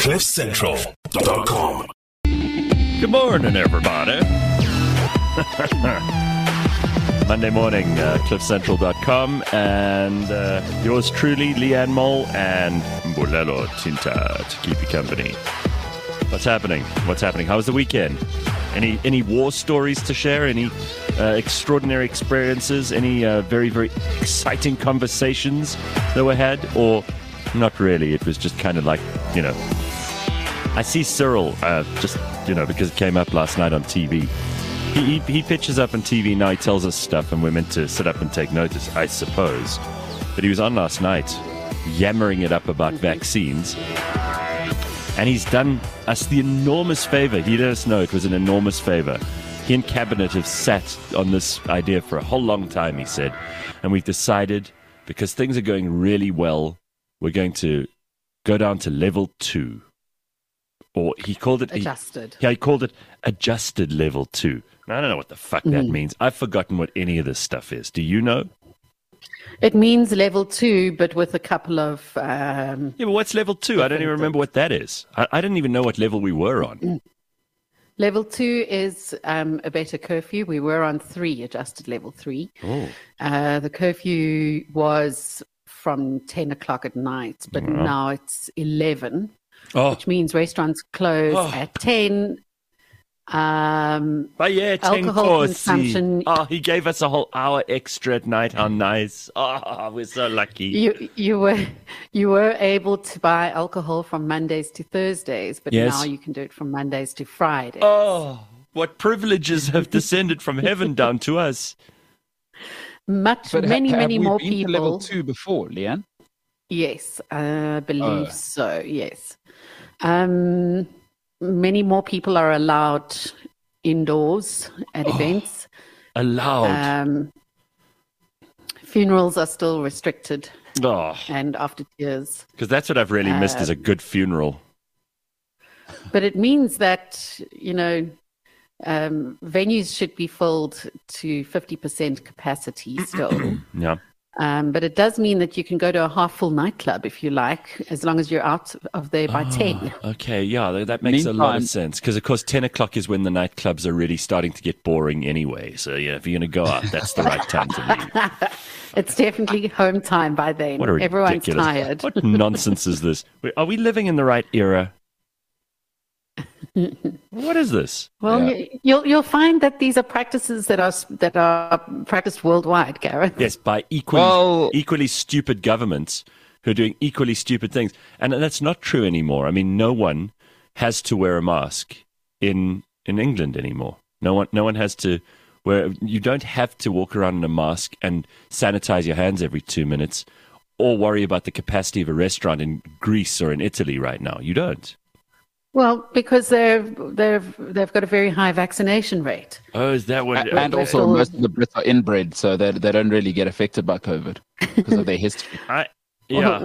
CliffCentral.com. Good morning, everybody. Monday morning, CliffCentral.com, and yours truly, Leanne Mole and Mbulelo Tinta to keep you company. What's happening? How was the weekend? Any war stories to share? Any extraordinary experiences? Any very, very exciting conversations that were had? Or not really? It was just kind of like, I see Cyril because it came up last night on TV. He pitches up on TV now. He tells us stuff, and we're meant to sit up and take notice, I suppose. But he was on last night, yammering it up about vaccines. And he's done us the enormous favor. He let us know it was an enormous favor. He and Cabinet have sat on this idea for a whole long time, he said. And we've decided, because things are going really well, we're going to go down to level 2. Or he called it... Adjusted. He called it adjusted level 2. Now, I don't know what the fuck that means. I've forgotten what any of this stuff is. Do you know? It means level 2, but with a couple of... Yeah, but what's level 2? I don't even remember what that is. I didn't even know what level we were on. Level 2 is a better curfew. We were on 3, adjusted level 3. Oh. The curfew was from 10 o'clock at night, but now it's 11, which means restaurants close at 10. But yeah, alcohol consumption. Oh, he gave us a whole hour extra at night. How nice! Oh, we're so lucky. You were able to buy alcohol from Mondays to Thursdays, but now you can do it from Mondays to Fridays. Oh, what privileges have descended from heaven down to us! Many more people. Been to level 2 before, Leanne? Yes, I believe so. Yes. Many more people are allowed indoors at events. Allowed. Funerals are still restricted. Oh. And after tears. Because that's what I've really missed is a good funeral. But it means that, venues should be filled to 50% capacity still. Yeah. But it does mean that you can go to a half-full nightclub if you like, as long as you're out of there by 10. Okay, yeah, that makes a lot of sense. Because, of course, 10 o'clock is when the nightclubs are really starting to get boring anyway. So, yeah, if you're going to go out, that's the right time to leave. It's definitely home time by then. Everyone's tired. What nonsense is this? Are we living in the right era? What is this? Well, you'll find that these are practices that are practiced worldwide, Gareth. Yes, by equally stupid governments who are doing equally stupid things, and that's not true anymore. I mean, no one has to wear a mask in England anymore. No one has to wear. You don't have to walk around in a mask and sanitize your hands every 2 minutes, or worry about the capacity of a restaurant in Greece or in Italy right now. You don't. Well, because they've got a very high vaccination rate. Oh, is that what? And also, most of the Brits are inbred, so they don't really get affected by COVID because of their history. We have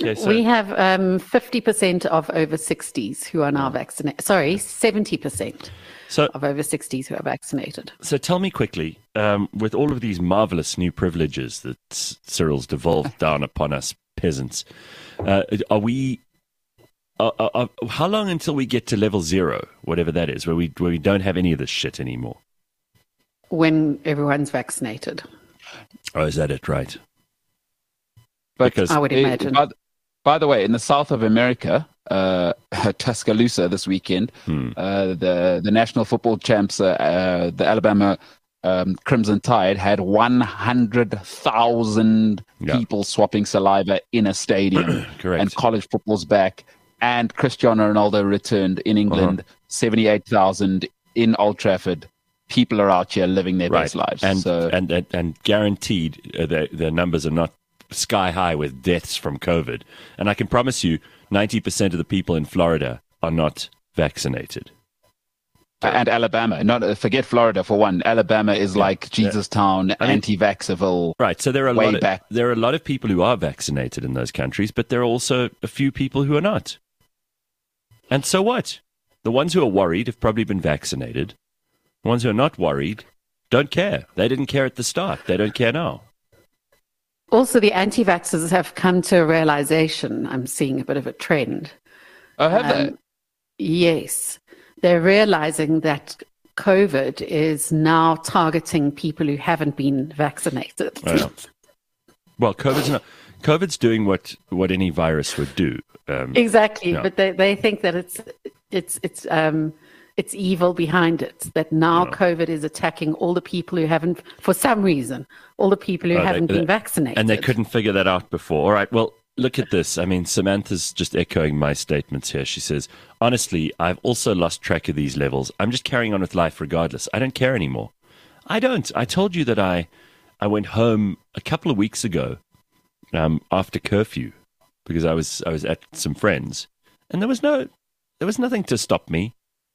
50% of over 60s who are now vaccinated. Sorry, 70% of over 60s who are vaccinated. So tell me quickly, with all of these marvelous new privileges that Cyril's devolved down upon us peasants, are we? How long until we get to level 0, whatever that is, where we don't have any of this shit anymore? When everyone's vaccinated. Oh, is that it? Right. Because I would imagine. By the way, in the south of America, Tuscaloosa this weekend, the national football champs, the Alabama Crimson Tide, had 100,000 people swapping saliva in a stadium. Correct. And college football's back. And Cristiano Ronaldo returned in England, 78,000 in Old Trafford. People are out here living their best lives. And guaranteed their numbers are not sky high with deaths from COVID. And I can promise you 90% of the people in Florida are not vaccinated. And Alabama. Forget Florida for one. Alabama is like Jesus Town, anti-vaxxerville. Right. So there are a lot of people who are vaccinated in those countries, but there are also a few people who are not. And so what? The ones who are worried have probably been vaccinated. The ones who are not worried don't care. They didn't care at the start. They don't care now. Also, the anti-vaxxers have come to a realization, I'm seeing a bit of a trend, Oh, have they? Yes. They're realizing that COVID is now targeting people who haven't been vaccinated. Oh, yeah. Well, COVID's doing what any virus would do. Exactly, yeah. But they think that it's evil behind it. That now COVID is attacking all the people who haven't, for some reason, all the people who haven't been vaccinated. And they couldn't figure that out before. All right, well, look at this. I mean, Samantha's just echoing my statements here. She says, honestly, I've also lost track of these levels. I'm just carrying on with life regardless. I don't care anymore. I don't. I told you that I went home a couple of weeks ago after curfew because I was at some friends, and there was nothing to stop me.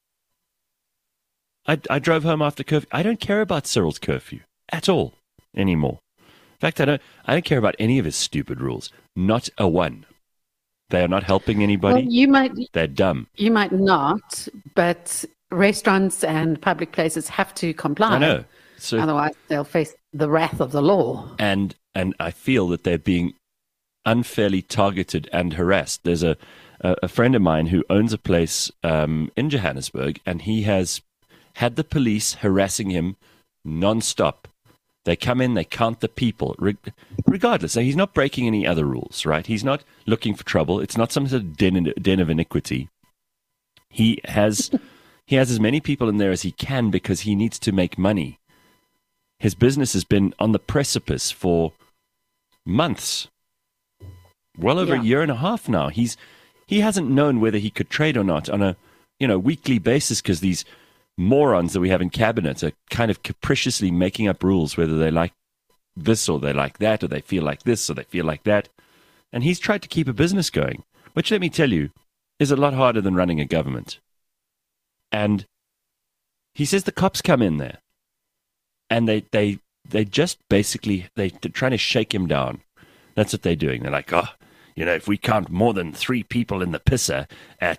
I drove home after curfew. I don't care about Cyril's curfew at all anymore. In fact, I don't care about any of his stupid rules. Not a one. They are not helping anybody. Well, they're dumb. You might not, but restaurants and public places have to comply. I know. So, otherwise, they'll face the wrath of the law. And I feel that they're being unfairly targeted and harassed. There's a friend of mine who owns a place in Johannesburg, and he has had the police harassing him nonstop. They come in, they count the people, regardless. So he's not breaking any other rules, right? He's not looking for trouble. It's not some sort of den of iniquity. He has as many people in there as he can because he needs to make money. His business has been on the precipice for months, well over a year and a half now. He hasn't known whether he could trade or not on a weekly basis because these morons that we have in cabinet are kind of capriciously making up rules, whether they like this or they like that, or they feel like this or they feel like that. And he's tried to keep a business going, which, let me tell you, is a lot harder than running a government. And he says the cops come in there and they just basically, they're trying to shake him down. That's what they're doing. They're like, if we count more than 3 people in the pisser at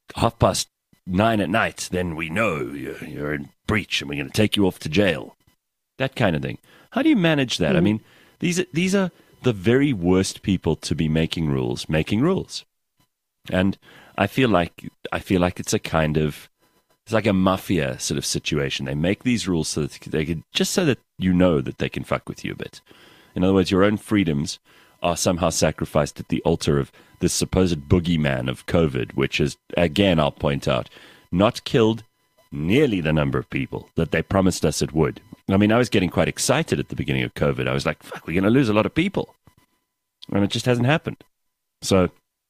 9:30 at night, then we know you're in breach and we're going to take you off to jail. That kind of thing. How do you manage that? Mm-hmm. I mean, these are the very worst people to be making rules. And I feel like it's like a mafia sort of situation. They make these rules so that so that you know that they can fuck with you a bit. In other words, your own freedoms are somehow sacrificed at the altar of this supposed boogeyman of COVID, which is, again, I'll point out, not killed nearly the number of people that they promised us it would. I mean, I was getting quite excited at the beginning of COVID. I was like, fuck, we're going to lose a lot of people. And it just hasn't happened. So,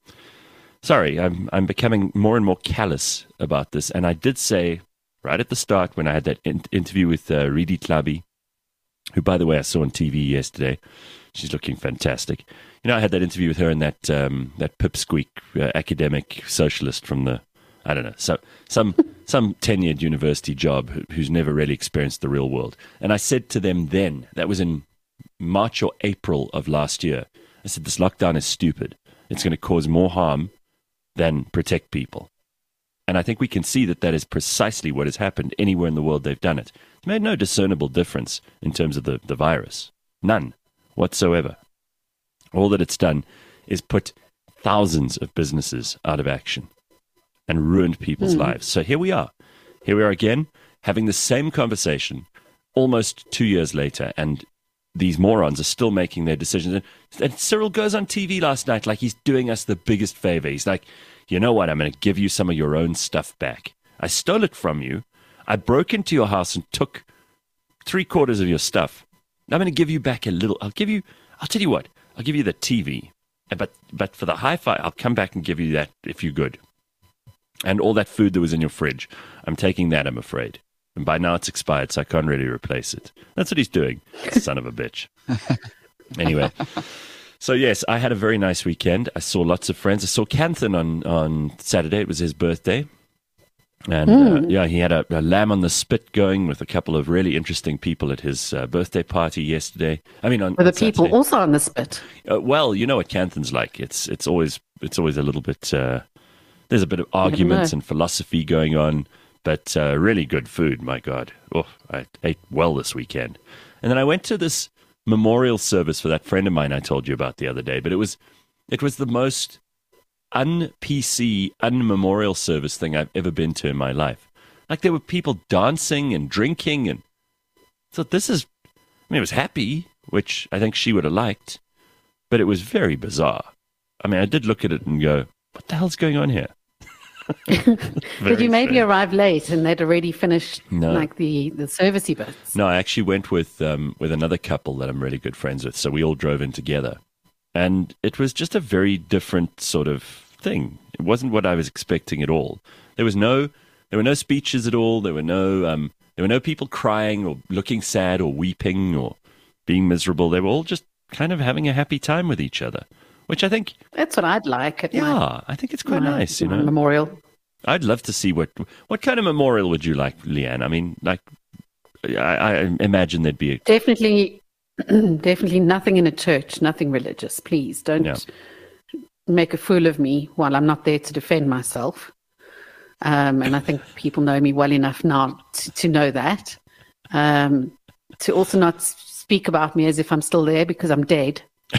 sorry, I'm becoming more and more callous about this. And I did say right at the start when I had that interview with Redi Tlhabi, who, by the way, I saw on TV yesterday. She's looking fantastic. I had that interview with her and that pipsqueak academic socialist from the, I don't know, some tenured university job who's never really experienced the real world. And I said to them then, that was in March or April of last year, I said, this lockdown is stupid. It's going to cause more harm than protect people. And I think we can see that is precisely what has happened anywhere in the world they've done it. It's made no discernible difference in terms of the virus. None whatsoever. All that it's done is put thousands of businesses out of action and ruined people's lives. So here we are again, having the same conversation almost 2 years later, and these morons are still making their decisions. And Cyril goes on TV last night like he's doing us the biggest favor. He's like, you know what? I'm going to give you some of your own stuff back. I stole it from you. I broke into your house and took 3/4 of your stuff. I'm going to give you back a little. I'll tell you what. I'll give you the TV. But for the hi-fi, I'll come back and give you that if you're good. And all that food that was in your fridge, I'm taking that, I'm afraid. And by now it's expired, so I can't really replace it. That's what he's doing, son of a bitch. Anyway, so yes, I had a very nice weekend. I saw lots of friends. I saw Canthan on Saturday. It was his birthday. And he had a lamb on the spit going with a couple of really interesting people at his birthday party yesterday. I mean, were the people Saturday. Also on the spit? Well, you know what Canthan's like. It's always a little bit. There's a bit of arguments and philosophy going on, but really good food. My God, I ate well this weekend. And then I went to this memorial service for that friend of mine I told you about the other day. But it was the most. un-PC, un-memorial service thing I've ever been to in my life. Like, there were people dancing and drinking, and I thought, it was happy, which I think she would have liked, but it was very bizarre. I mean, I did look at it and go, what the hell's going on here? Did you maybe arrive late and they'd already finished like the servicey bits? No, I actually went with another couple that I'm really good friends with, so we all drove in together. And it was just a very different sort of thing. It wasn't what I was expecting at all. There were no speeches at all. There were no people crying or looking sad or weeping or being miserable. They were all just kind of having a happy time with each other, which I think... That's what I'd like. I think it's quite nice, you know. Memorial. I'd love to see what kind of memorial would you like, Leanne? I mean, like, I imagine there'd be Definitely nothing in a church, nothing religious. Please don't make a fool of me while I'm not there to defend myself. And I think people know me well enough now to know that. To also not speak about me as if I'm still there because I'm dead.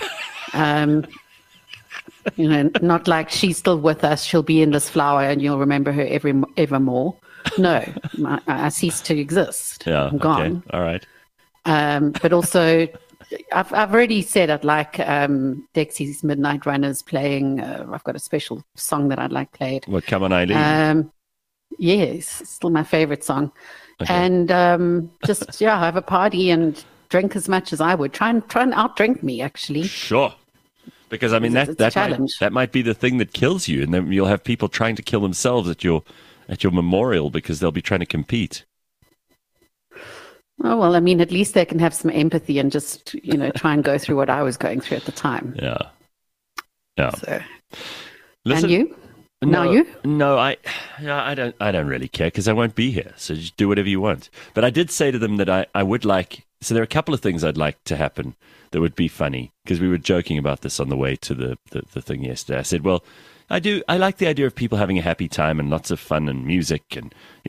You know, not like she's still with us. She'll be in this flower and you'll remember her evermore. No, I cease to exist. Yeah, I'm gone. Okay. All right. But also, I've already said I'd like Dexy's Midnight Runners playing. I've got a special song that I'd like played. What, Come On Eileen? Yes, it's still my favorite song. Okay. And just have a party and drink as much as I would. Try and outdrink me, actually. Sure. Because I mean that might be the thing that kills you, and then you'll have people trying to kill themselves at your memorial because they'll be trying to compete. Oh well, I mean, at least they can have some empathy and just try and go through what I was going through at the time. Yeah. So, listen, and you? No, I don't really care because I won't be here. So just do whatever you want. But I did say to them that I would like. So there are a couple of things I'd like to happen that would be funny, because we were joking about this on the way to the thing yesterday. I said, well, I like the idea of people having a happy time and lots of fun and music and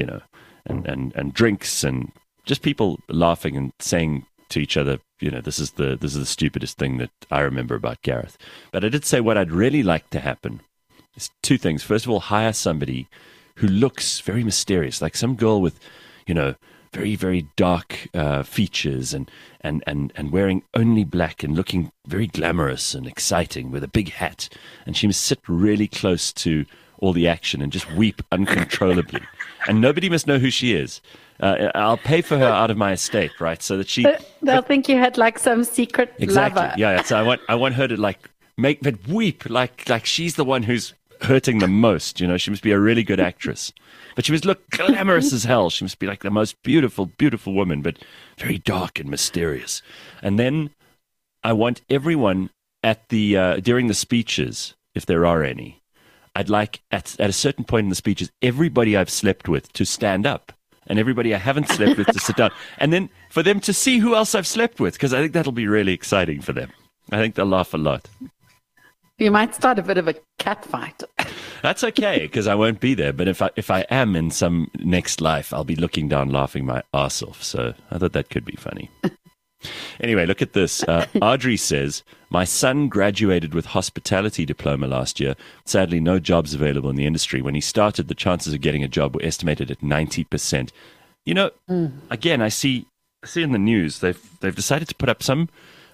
and drinks and just people laughing and saying to each other, this is the stupidest thing that I remember about Gareth. But I did say what I'd really like to happen is two things. First of all, hire somebody who looks very mysterious, like some girl with, very, very dark features and wearing only black and looking very glamorous and exciting with a big hat. And she must sit really close to all the action and just weep uncontrollably. And nobody must know who she is. I'll pay for her out of my estate, right? So that they'll think you had like some secret lover. Yeah. So I want her to like weep like she's the one who's hurting the most. She must be a really good actress. But she must look glamorous as hell. She must be like the most beautiful, beautiful woman, but very dark and mysterious. And then I want everyone at the during the speeches, if there are any, I'd like at a certain point in the speeches, everybody I've slept with to stand up, and everybody I haven't slept with to sit down, and then for them to see who else I've slept with, because I think that'll be really exciting for them. I think they'll laugh a lot. You might start a bit of a cat fight. That's okay, because I won't be there. But if I am in some next life, I'll be looking down, laughing my arse off. So I thought that could be funny. Anyway, look at this. Audrey says, my son graduated with hospitality diploma last year. Sadly, no jobs available in the industry. When he started, the chances of getting a job were estimated at 90%. Again, I see in the news, they've decided to put up some...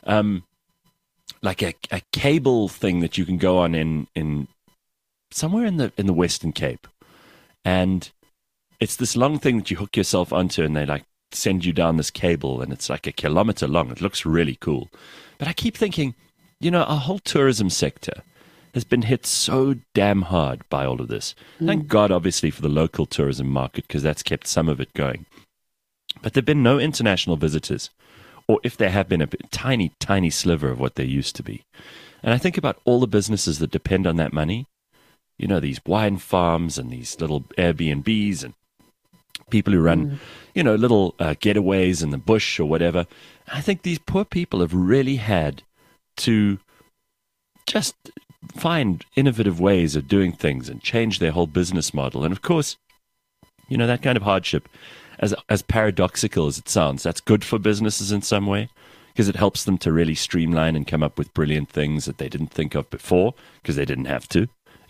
like a cable thing that you can go on in somewhere in the Western Cape, and it's this long thing that you hook yourself onto, and they like send you down this cable, and it's like 1 kilometer long. It looks really cool, but I keep thinking, our whole tourism sector has been hit so damn hard by all of this. Thank God, obviously, for the local tourism market, because that's kept some of it going. But there've been no international visitors. Or if there have been a tiny, tiny sliver of what there used to be. And I think about all the businesses that depend on that money. These wine farms and these little Airbnbs and people who run, little getaways in the bush or whatever. I think these poor people have really had to just find innovative ways of doing things and change their whole business model. And of course, that kind of hardship, as paradoxical as it sounds, that's good for businesses in some way, because it helps them to really streamline and come up with brilliant things that they didn't think of before, because they didn't have to.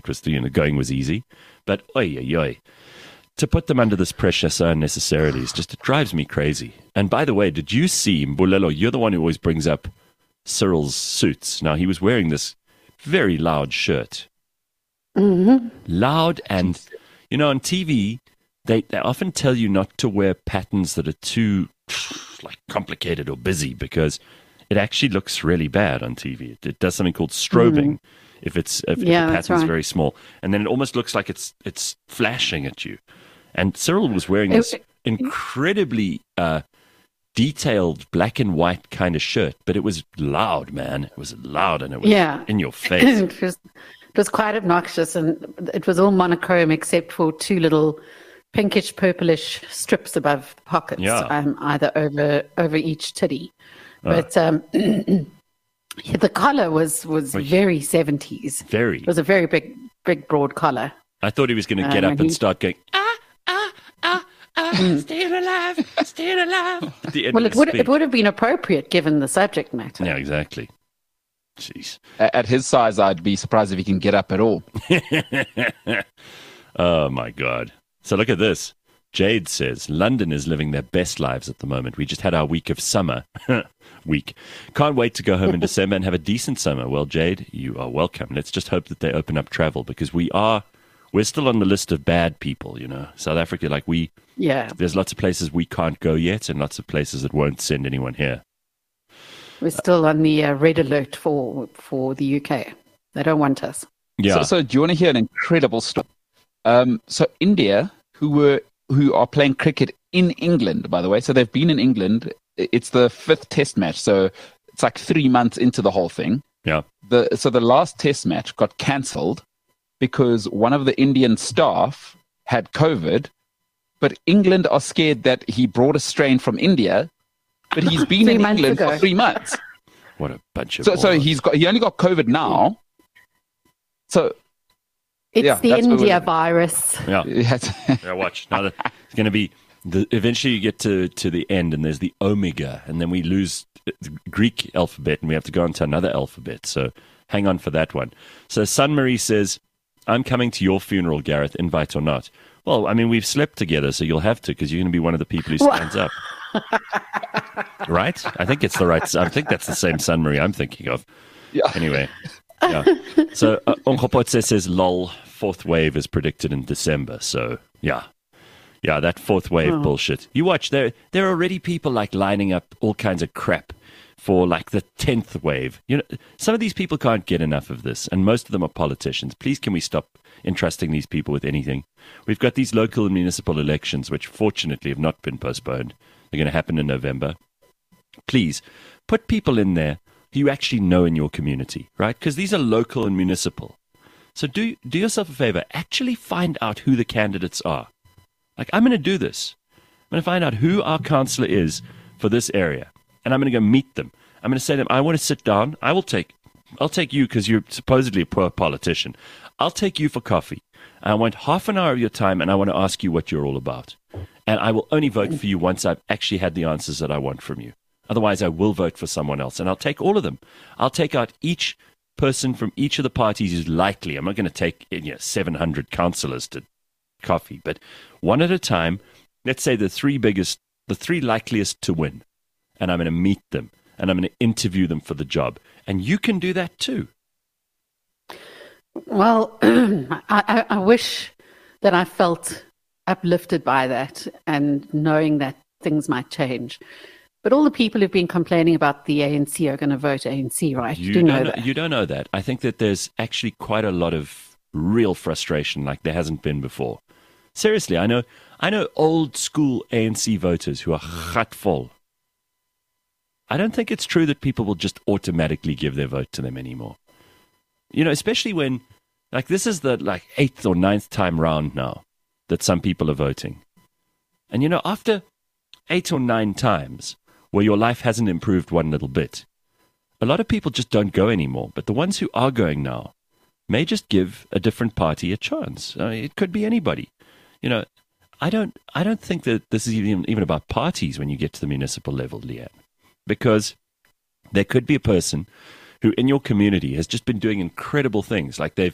It was, the going was easy. But, to put them under this pressure so unnecessarily is just, it drives me crazy. And by the way, did you see, Mbulelo, you're the one who always brings up Cyril's suits. Now, he was wearing this very loud shirt. Mm-hmm. Loud, and, on TV, they often tell you not to wear patterns that are too, complicated or busy, because it actually looks really bad on TV. It does something called strobing if the pattern's very small. And then it almost looks like it's flashing at you. And Cyril was wearing this incredibly detailed black and white kind of shirt, but it was loud, man. It was loud, and it was in your face. It was quite obnoxious, and it was all monochrome except for two little pinkish purplish strips above the pockets, either over each titty. But the collar was very 70s. Very. It was a very big broad collar. I thought he was going to get up and start going, still alive. Well, it would have been appropriate given the subject matter. Yeah, exactly. Jeez. At his size, I'd be surprised if he can get up at all. Oh, my God. So look at this. Jade says, London is living their best lives at the moment. We just had our week of summer. Can't wait to go home in December and have a decent summer. Well, Jade, you are welcome. Let's just hope that they open up travel, because we're still on the list of bad people, South Africa, there's lots of places we can't go yet, and lots of places that won't send anyone here. We're still on the red alert for the UK. They don't want us. Yeah. So do you want to hear an incredible story? So India, who are playing cricket in England, by the way. So they've been in England. It's the 5th test match. So it's like 3 months into the whole thing. Yeah. So the last test match got cancelled because one of the Indian staff had COVID, but England are scared that he brought a strain from India, but he's been in England for 3 months. What a bunch of So he only got COVID now. So it's the India virus. Yeah. Yeah, watch. Now it's going to be eventually you get to the end, and there's the Omega, and then we lose the Greek alphabet, and we have to go on to another alphabet. So hang on for that one. So Sun Marie says, I'm coming to your funeral, Gareth, invite or not. Well, I mean, we've slept together, so you'll have to, because you're going to be one of the people who stands up. Right? I think it's the right. I think that's the same Sun Marie I'm thinking of. Yeah. Anyway. Yeah. So Onkopotse says, lol, 4th wave is predicted in December. So, yeah. Yeah, that 4th wave bullshit. You watch, there are already people lining up all kinds of crap for the 10th wave. Some of these people can't get enough of this, and most of them are politicians. Please, can we stop entrusting these people with anything? We've got these local and municipal elections, which fortunately have not been postponed. They're going to happen in November. Please, put people in there who you actually know in your community, right? Because these are local and municipal. So do yourself a favor. Actually find out who the candidates are. I'm going to do this. I'm going to find out who our councillor is for this area, and I'm going to go meet them. I'm going to say to them, I want to sit down. I'll take you because you're supposedly a poor politician. I'll take you for coffee. I want half an hour of your time, and I want to ask you what you're all about. And I will only vote for you once I've actually had the answers that I want from you. Otherwise, I will vote for someone else, and I'll take all of them. I'll take out each person from each of the parties who's likely. I'm not going to take 700 councillors to coffee, but one at a time. Let's say the three likeliest to win, and I'm going to meet them, and I'm going to interview them for the job. And you can do that too. Well, I wish that I felt uplifted by that and knowing that things might change. But all the people who've been complaining about the ANC are going to vote ANC, right? You do know that. You don't know that. I think that there's actually quite a lot of real frustration like there hasn't been before. Seriously, I know old school ANC voters who are gatvol. I don't think it's true that people will just automatically give their vote to them anymore. Especially when, this is the 8th or 9th time round now that some people are voting. And after 8 or 9 times where your life hasn't improved one little bit, a lot of people just don't go anymore. But the ones who are going now may just give a different party a chance. It could be anybody. I don't think that this is even about parties when you get to the municipal level, Leanne, because there could be a person who in your community has just been doing incredible things. Like they've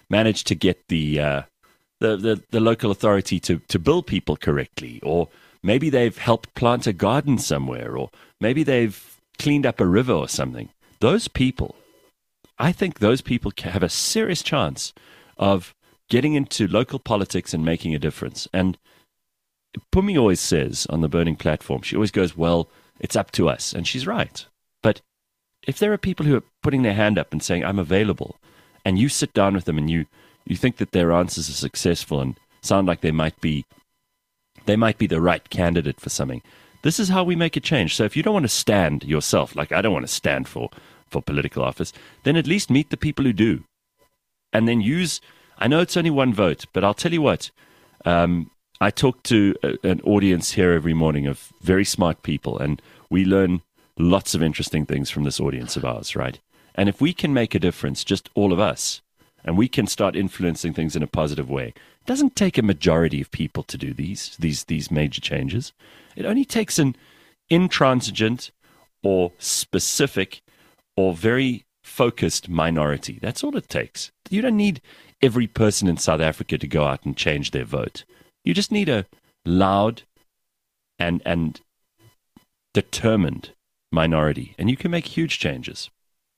managed to get the local authority to bill people correctly, or maybe they've helped plant a garden somewhere, or maybe they've cleaned up a river or something. Those people, I think those people have a serious chance of getting into local politics and making a difference. And Pumi always says on the Burning Platform, she always goes, well, it's up to us. And she's right. But if there are people who are putting their hand up and saying, I'm available, and you sit down with them and you think that their answers are successful and sound like they might be the right candidate for something, this is how we make a change. So if you don't want to stand yourself, like I don't want to stand for political office, then at least meet the people who do. And then I know it's only one vote, but I'll tell you what, I talk to an audience here every morning of very smart people, and we learn lots of interesting things from this audience of ours, right? And if we can make a difference, just all of us, and we can start influencing things in a positive way, it doesn't take a majority of people to do these major changes. It only takes an intransigent or specific or very focused minority. That's all it takes. You don't need every person in South Africa to go out and change their vote. You just need a loud and determined minority, and you can make huge changes.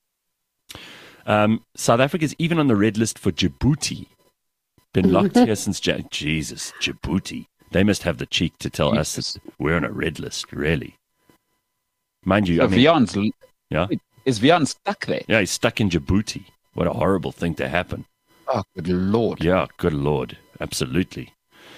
South Africa's even on the red list for Djibouti. Been locked here since Jesus, Djibouti. They must have the cheek to tell us that we're on a red list, really. Mind you, Is Vian stuck there? Yeah, he's stuck in Djibouti. What a horrible thing to happen. Oh, good Lord. Yeah, good Lord. Absolutely.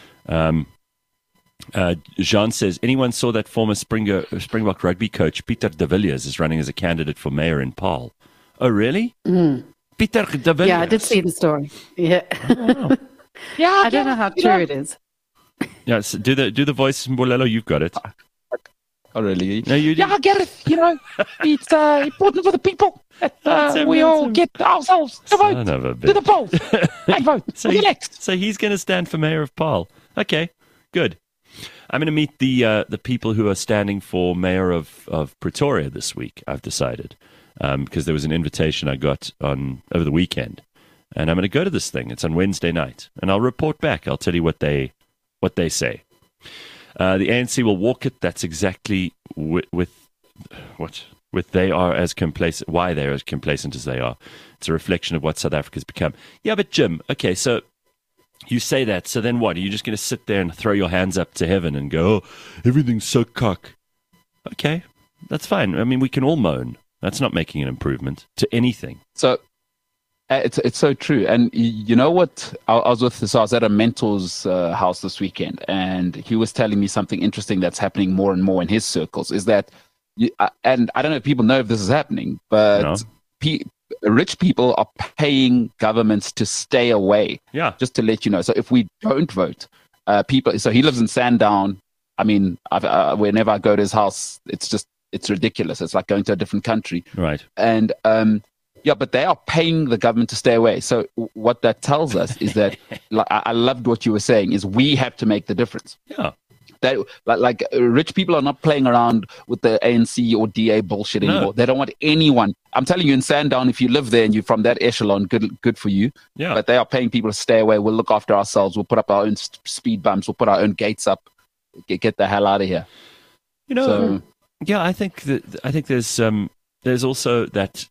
Jean says, anyone saw that former Springbok rugby coach Pieter de Villiers is running as a candidate for mayor in Paarl? Oh, really? Pieter de Villiers? Yeah, I did see the story. Yeah. Oh. Yeah, I don't know how true it is. Yeah, so do the voice, Mbolelo, you've got it. Oh, really? No, you Yeah, I get it. It's important for the people that we all get ourselves to vote. To the polls. And vote. So he's going to stand for mayor of Paarl. Okay, good. I'm going to meet the people who are standing for mayor of Pretoria this week, I've decided, because there was an invitation I got over the weekend. And I'm going to go to this thing. It's on Wednesday night. And I'll report back. I'll tell you what they say. The ANC will walk it. That's exactly they are as complacent. Why they're as complacent as they are. It's a reflection of what South Africa's become. Yeah, but Jim, okay, so you say that. So then what? Are you just going to sit there and throw your hands up to heaven and go, "Oh, everything's so cock"? Okay, that's fine. I mean, we can all moan. That's not making an improvement to anything. So it's so true. And you know what? I was at a mentor's house this weekend, and he was telling me something interesting that's happening more and more in his circles. Is that, and I don't know if people know if this is happening, but rich people are paying governments to stay away. Yeah. Just to let you know. So if we don't vote, people. So he lives in Sandown. I mean, whenever I go to his house, it's ridiculous. It's like going to a different country. Right. And yeah, but they are paying the government to stay away. So what that tells us is that, I loved what you were saying, is we have to make the difference. Yeah. They, like rich people are not playing around with the ANC or DA bullshit anymore. No. They don't want anyone. I'm telling you, in Sandown, if you live there and you're from that echelon, good for you. Yeah. But they are paying people to stay away. We'll look after ourselves. We'll put up our own speed bumps. We'll put our own gates up. Get the hell out of here. Yeah, I think there's also that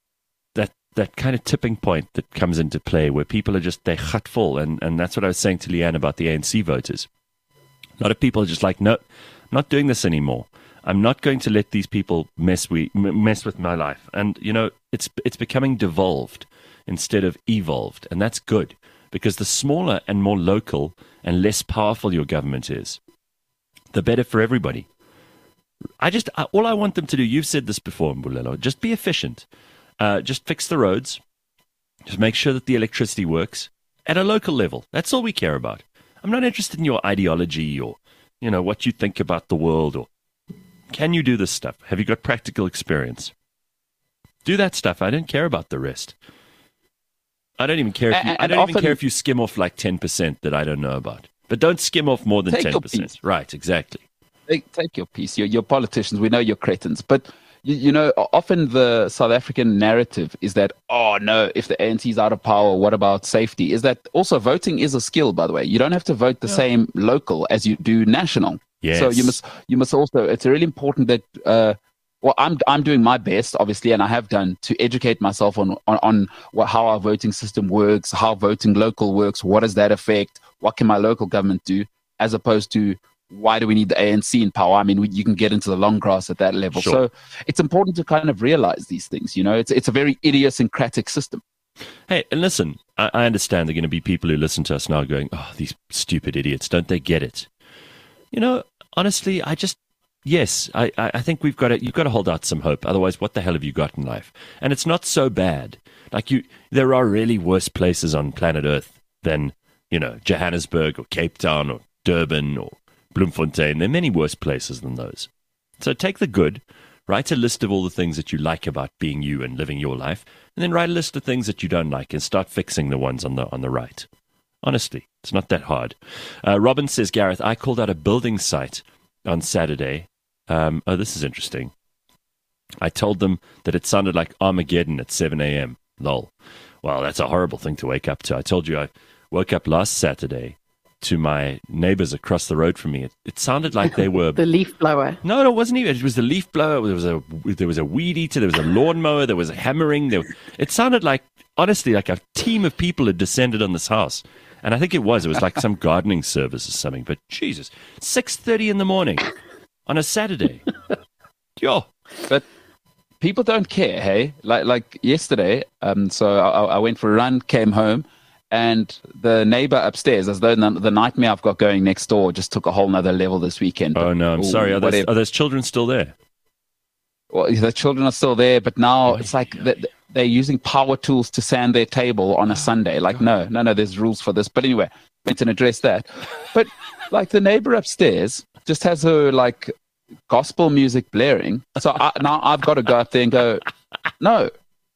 kind of tipping point that comes into play where people are just, they're full. And that's what I was saying to Leanne about the ANC voters. A lot of people are just like, no, I'm not doing this anymore. I'm not going to let these people mess with my life. And, it's becoming devolved instead of evolved. And that's good, because the smaller and more local and less powerful your government is, the better for everybody. All I want them to do, you've said this before, Mbulelo, just be efficient. Just fix the roads. Just make sure that the electricity works at a local level. That's all we care about. I'm not interested in your ideology or, what you think about the world, or can you do this stuff? Have you got practical experience? Do that stuff. I don't care about the rest. I don't even care if you skim off like 10% that I don't know about. But don't skim off more than 10%. Right, exactly. Take your piece. You're politicians. We know you're cretins. But often the South African narrative is that, oh no, if the ANC is out of power, what about safety? Is that also voting is a skill, by the way. You don't have to vote the same local as you do national. Yes. So you must also, it's really important that, I'm doing my best, obviously, and I have done to educate myself on how our voting system works, how voting local works, what does that affect, what can my local government do, as opposed to why do we need the ANC in power? I mean, you can get into the long grass at that level. Sure. So it's important to kind of realize these things. It's a very idiosyncratic system. Hey, and listen, I understand there are going to be people who listen to us now going, oh, these stupid idiots, don't they get it? Honestly, I think you've got to hold out some hope. Otherwise, what the hell have you got in life? And it's not so bad. There are really worse places on planet Earth than, Johannesburg or Cape Town or Durban or Bloemfontein. There are many worse places than those. So take the good, write a list of all the things that you like about being you and living your life, and then write a list of things that you don't like and start fixing the ones on the right. Honestly, it's not that hard. Robin says, Gareth, I called out a building site on Saturday. This is interesting. I told them that it sounded like Armageddon at 7 a.m. Lol. Well, that's a horrible thing to wake up to. I told you I woke up last Saturday to my neighbors across the road from me. It sounded like they were... The leaf blower. No, it wasn't even. It was the leaf blower. There was a weed eater. There was a lawnmower. There was a hammering. It sounded like, honestly, like a team of people had descended on this house. And I think it was like some gardening service or something. But Jesus, 6:30 in the morning on a Saturday. Yo. But people don't care, hey? Like yesterday, so I went for a run, came home, and the neighbor upstairs, as though the nightmare I've got going next door just took a whole nother level this weekend. Oh, no, I'm sorry. Are those children still there? Well, the children are still there, but now it's like they're using power tools to sand their table on a Sunday. Like, no, there's rules for this. But anyway, we can address that. But like the neighbor upstairs just has her like gospel music blaring. So now I've got to go up there and go, no,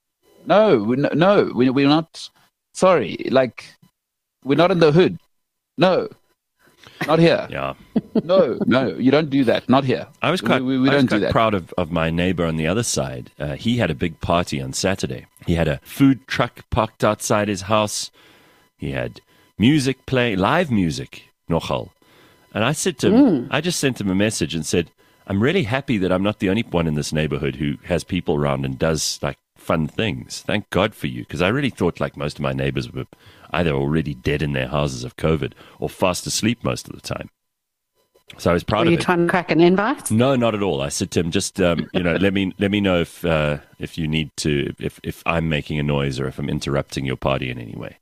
we're not... Sorry, like, we're not in the hood. No, not here. Yeah. No, you don't do that. Not here. I was quite proud of my neighbor on the other side. He had a big party on Saturday. He had a food truck parked outside his house. He had music playing, live music, nogal. And I said to him, I just sent him a message and said, I'm really happy that I'm not the only one in this neighborhood who has people around and does like fun things. Thank God for you, because I really thought like most of my neighbors were either already dead in their houses of COVID or fast asleep most of the time. So I was proud of it. Were you trying to crack an invite? No, not at all. I said to him, just let me know if you need to, if I'm making a noise or if I'm interrupting your party in any way.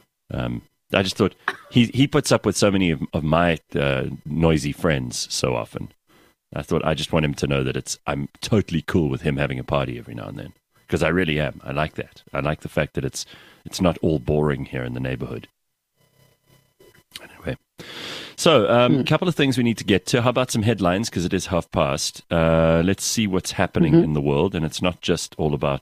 I just thought he puts up with so many of my noisy friends so often. I thought I just want him to know that I'm totally cool with him having a party every now and then. Because I really am. I like that. I like the fact that it's not all boring here in the neighborhood. Anyway. So, a couple of things we need to get to. How about some headlines? Because it is 5:30. Let's see what's happening in the world. And it's not just all about...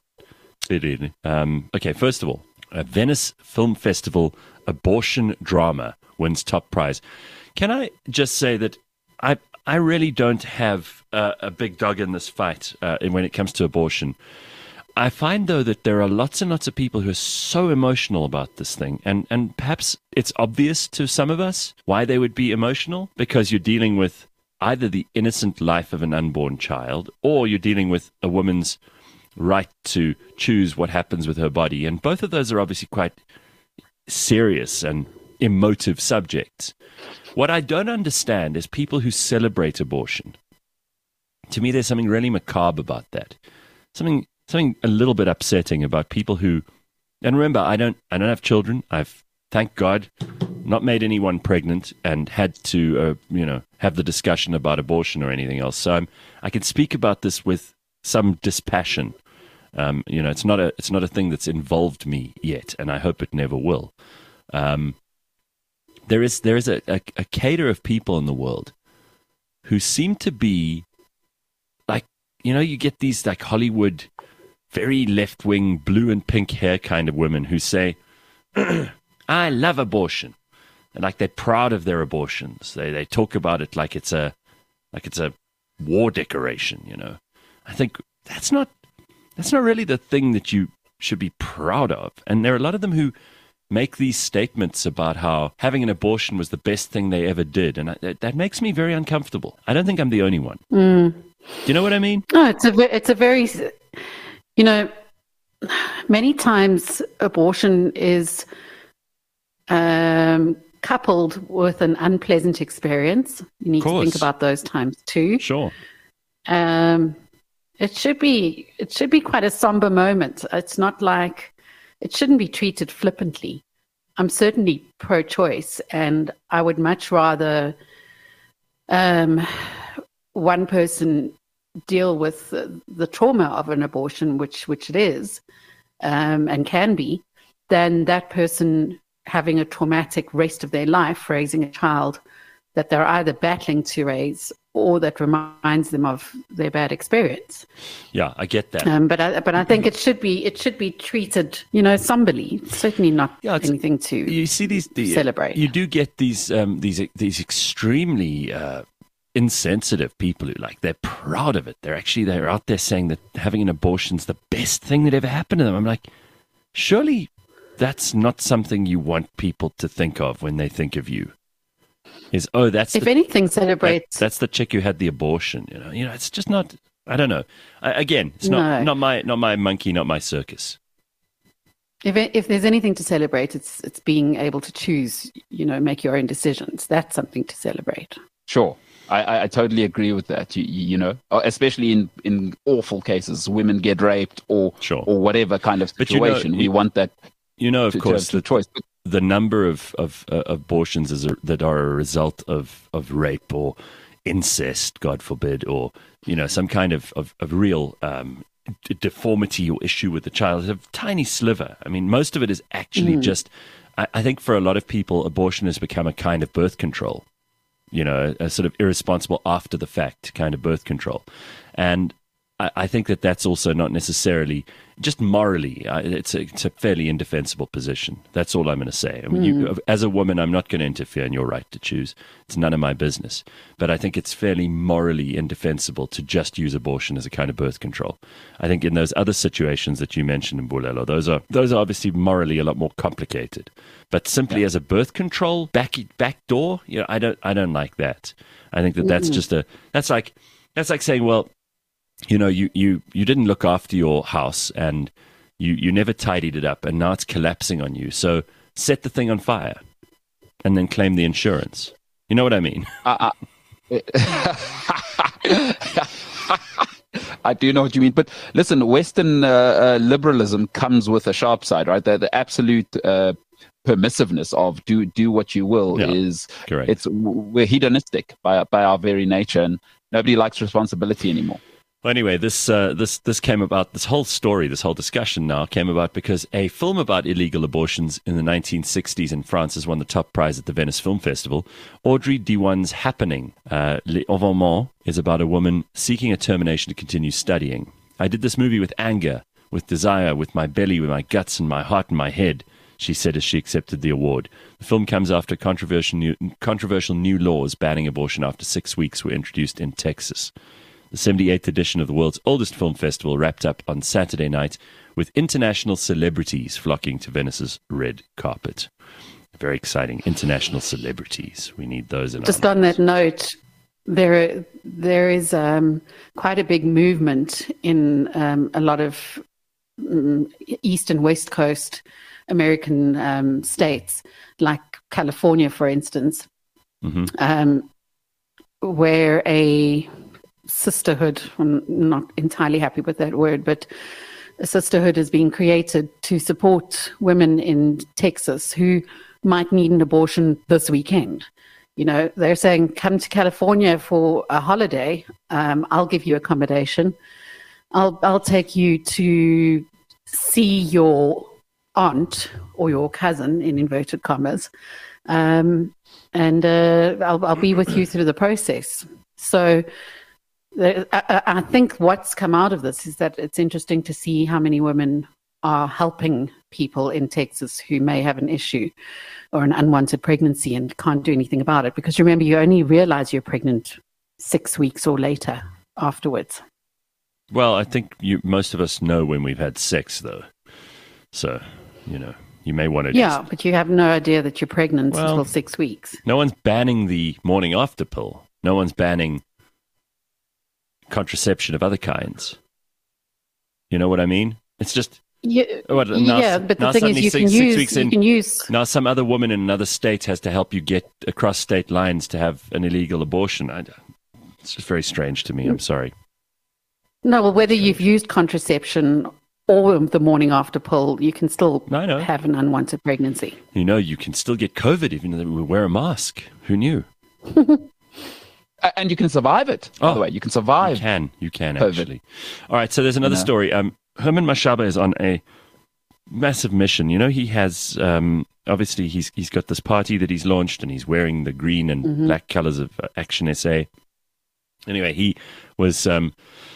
Okay, first of all, Venice Film Festival abortion drama wins top prize. Can I just say that I really don't have a big dog in this fight when it comes to abortion. I find, though, that there are lots and lots of people who are so emotional about this thing. And perhaps it's obvious to some of us why they would be emotional, because you're dealing with either the innocent life of an unborn child or you're dealing with a woman's right to choose what happens with her body. And both of those are obviously quite serious and emotive subjects. What I don't understand is people who celebrate abortion. To me, there's something really macabre about that. Something a little bit upsetting about people who, and remember, I don't have children. I've, thank God, not made anyone pregnant and had to, have the discussion about abortion or anything else. So I can speak about this with some dispassion. It's not a thing that's involved me yet, and I hope it never will. There is a cadre of people in the world who seem to be like, you get these like Hollywood, very left-wing, blue and pink hair kind of women who say, I love abortion. And like they're proud of their abortions. They talk about it like it's a war decoration, I think that's not really the thing that you should be proud of. And there are a lot of them who make these statements about how having an abortion was the best thing they ever did. And that makes me very uncomfortable. I don't think I'm the only one. Do you know what I mean? No, it's a very, many times abortion is coupled with an unpleasant experience. You need to think about those times too. Sure. It should be quite a somber moment. It's not like it shouldn't be treated flippantly. I'm certainly pro-choice, and I would much rather one person deal with the trauma of an abortion, which it is and can be, than that person having a traumatic rest of their life raising a child that they're either battling to raise or that reminds them of their bad experience. Yeah, I get that. But I think it should be treated, somberly. Certainly not anything to celebrate. You do get these extremely insensitive people who they're proud of it. They're out there saying that having an abortion's the best thing that ever happened to them. I'm like, surely that's not something you want people to think of when they think of you. That's the chick who had the abortion. It's just not. I don't know. It's not my monkey, not my circus. If there's anything to celebrate, it's being able to choose. Make your own decisions. That's something to celebrate. Sure, I totally agree with that. Especially in awful cases, women get raped or whatever kind of situation. We want that. Of course, the choice. The number of abortions that are a result of rape or incest, God forbid, or some kind of real deformity or issue with the child is a tiny sliver. I mean, most of it is actually just. I think for a lot of people, abortion has become a kind of birth control. A sort of irresponsible after the fact kind of birth control, and I think that's also not necessarily just morally. It's a fairly indefensible position. That's all I'm going to say. I mean, as a woman, I'm not going to interfere in your right to choose. It's none of my business. But I think it's fairly morally indefensible to just use abortion as a kind of birth control. I think in those other situations that you mentioned, Mbulelo, those are obviously morally a lot more complicated. But simply as a birth control back door, I don't like that. I think that's just that's like saying, well, you didn't look after your house and you never tidied it up and now it's collapsing on you. So set the thing on fire and then claim the insurance. You know what I mean? I do know what you mean. But listen, Western liberalism comes with a sharp side, right? The absolute permissiveness of do what you will is correct. We're hedonistic by our very nature, and nobody likes responsibility anymore. Well, anyway, this came about, this whole story, this whole discussion now came about because a film about illegal abortions in the 1960s in France has won the top prize at the Venice Film Festival. Audrey Diwan's Happening, L'Environnement, is about a woman seeking a termination to continue studying. I did this movie with anger, with desire, with my belly, with my guts and my heart and my head, she said as she accepted the award. The film comes after controversial new laws banning abortion after 6 weeks were introduced in Texas. The 78th edition of the world's oldest film festival wrapped up on Saturday night with international celebrities flocking to Venice's red carpet. Very exciting. International celebrities. We need those in Just on that note, there is quite a big movement in a lot of East and West Coast American states, like California, for instance, where a sisterhood, I'm not entirely happy with that word, but a sisterhood is being created to support women in Texas who might need an abortion this weekend. They're saying, come to California for a holiday. I'll give you accommodation. I'll take you to see your aunt or your cousin, in inverted commas, and I'll be with you through the process. So I think what's come out of this is that it's interesting to see how many women are helping people in Texas who may have an issue or an unwanted pregnancy and can't do anything about it. Because remember, you only realize you're pregnant 6 weeks or later afterwards. Well, I think most of us know when we've had sex, though. So, you may want to Yeah, but you have no idea that you're pregnant until 6 weeks. No one's banning the morning after pill. No one's banning contraception of other kinds. You know what I mean? It's just... Yeah, but the thing is, you can use... Now some other woman in another state has to help you get across state lines to have an illegal abortion. It's just very strange to me. I'm sorry. No, well, whether you've used contraception or the morning after pill, you can still have an unwanted pregnancy. You can still get COVID even though we wear a mask. Who knew? And you can survive it, by the way. You can survive. You can actually. All right, so there's another story. Herman Mashaba is on a massive mission. He has, obviously, he's got this party that he's launched, and he's wearing the green and black colors of Action SA. Anyway, he was talking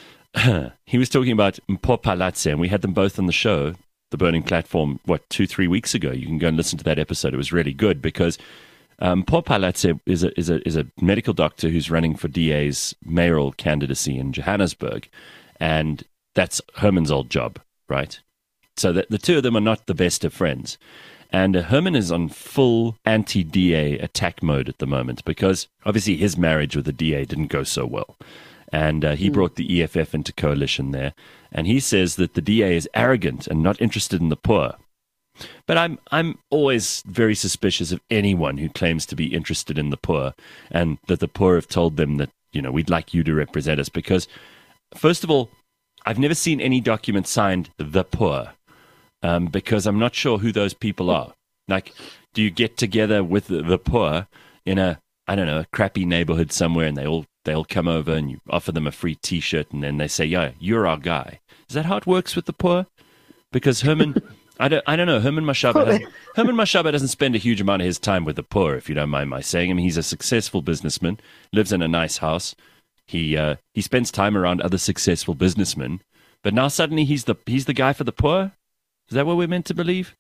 about Mpho Phalatse, and we had them both on the show, The Burning Platform, 2-3 weeks ago. You can go and listen to that episode. It was really good because Mpho Phalatse is a medical doctor who's running for DA's mayoral candidacy in Johannesburg, and that's Herman's old job, right? So the two of them are not the best of friends. And Herman is on full anti-DA attack mode at the moment because obviously his marriage with the DA didn't go so well. And he brought the EFF into coalition there. And he says that the DA is arrogant and not interested in the poor. But I'm always very suspicious of anyone who claims to be interested in the poor and that the poor have told them that, we'd like you to represent us. Because, first of all, I've never seen any document signed the poor because I'm not sure who those people are. Like, do you get together with the poor in a crappy neighborhood somewhere and they all come over and you offer them a free T-shirt and then they say, yeah, you're our guy. Is that how it works with the poor? Because Herman, I don't know, Herman Mashaba doesn't spend a huge amount of his time with the poor, if you don't mind my saying. I mean, he's a successful businessman, lives in a nice house. He spends time around other successful businessmen, but now suddenly he's the guy for the poor? Is that what we're meant to believe?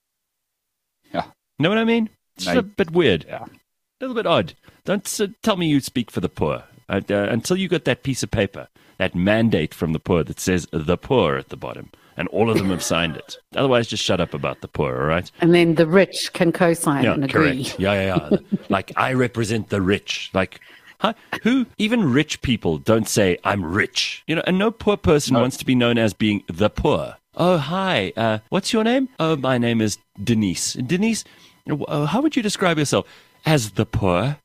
Yeah. Know what I mean? It's a bit weird. Yeah. A little bit odd. Don't tell me you speak for the poor. Until you got that piece of paper, that mandate from the poor that says the poor at the bottom, and all of them have signed it. Otherwise, just shut up about the poor, all right? And then the rich can co-sign and agree. Correct. Yeah. Like, I represent the rich. Like... Huh? Who? Even rich people don't say, I'm rich. And no poor person wants to be known as being the poor. Oh, hi. What's your name? Oh, my name is Denise. Denise, how would you describe yourself? As the poor.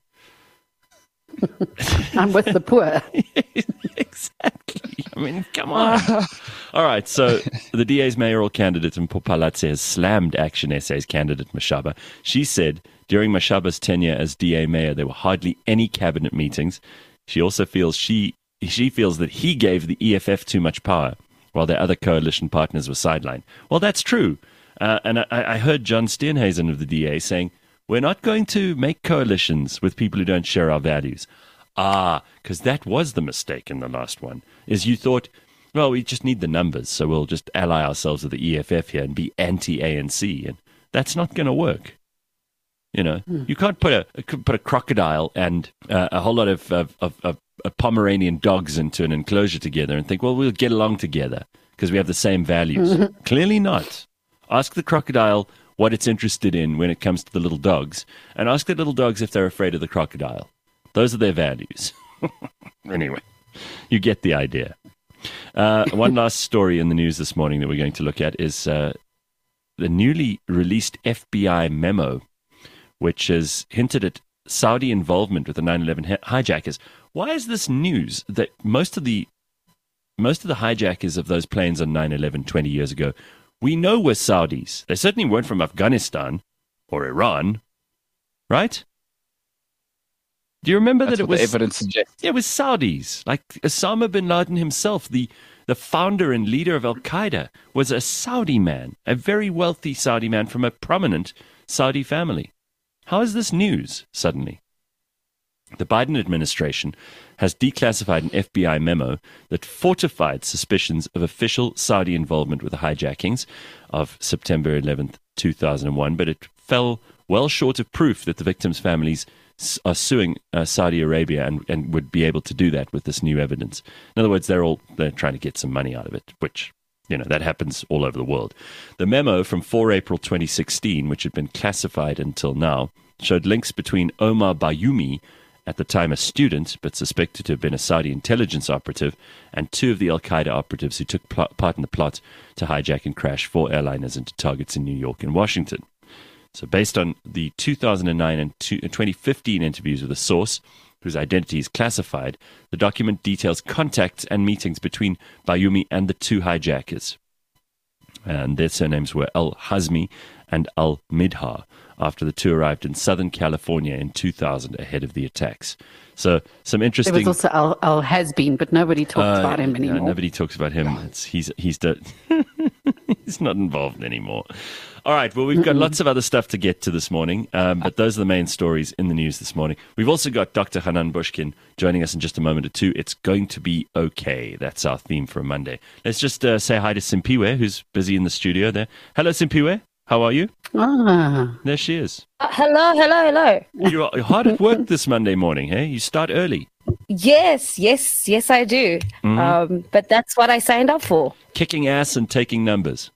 I'm with the poor. Exactly. I mean, come on. All right, so the DA's mayoral candidate Mpho Phalatse has slammed Action SA's candidate Mashaba. She said during Mashaba's tenure as DA mayor, there were hardly any cabinet meetings. She also feels she feels that he gave the EFF too much power, while their other coalition partners were sidelined. Well, that's true. And I heard John Steenhuisen of the DA saying, we're not going to make coalitions with people who don't share our values. Because that was the mistake in the last one, is you thought, well, we just need the numbers, so we'll just ally ourselves with the EFF here and be anti-ANC. And that's not going to work. You can't put a crocodile and a whole lot of Pomeranian dogs into an enclosure together and think, well, we'll get along together because we have the same values. Clearly not. Ask the crocodile what it's interested in when it comes to the little dogs, and ask the little dogs if they're afraid of the crocodile. Those are their values. Anyway, you get the idea. One last story in the news this morning that we're going to look at is the newly released FBI memo, which has hinted at Saudi involvement with the 9/11 hijackers. Why is this news that most of the hijackers of those planes on 9/11 20 years ago, we know were Saudis? They certainly weren't from Afghanistan or Iran, right? Do you remember that it was... the evidence suggests. Yeah, it was Saudis. Like Osama bin Laden himself, the founder and leader of Al-Qaeda, was a Saudi man, a very wealthy Saudi man from a prominent Saudi family. How is this news, suddenly? The Biden administration has declassified an FBI memo that fortified suspicions of official Saudi involvement with the hijackings of September 11th, 2001, but it fell well short of proof that the victims' families are suing Saudi Arabia and would be able to do that with this new evidence. In other words, they're trying to get some money out of it, which, that happens all over the world. The memo from 4 April 2016, which had been classified until now, showed links between Omar Bayoumi, at the time a student, but suspected to have been a Saudi intelligence operative, and 2 of the Al-Qaeda operatives who took part in the plot to hijack and crash 4 airliners into targets in New York and Washington. So based on the 2009 and 2015 interviews with a source, whose identity is classified, the document details contacts and meetings between Bayoumi and the 2 hijackers. And their surnames were Al-Hazmi and Al-Midha, after the 2 arrived in Southern California in 2000 ahead of the attacks. So some interesting... There was also Al-Has-Been, but nobody talks about him anymore. Nobody talks about him. He's he's not involved anymore. All right, well, we've got lots of other stuff to get to this morning, but those are the main stories in the news this morning. We've also got Dr. Hanan Bushkin joining us in just a moment or two. It's going to be okay. That's our theme for a Monday. Let's just say hi to Simpiwe, who's busy in the studio there. Hello, Simpiwe. How are you? There she is. Hello. You're hard at work this Monday morning, hey? You start early. Yes, I do. But that's what I signed up for. Kicking ass and taking numbers.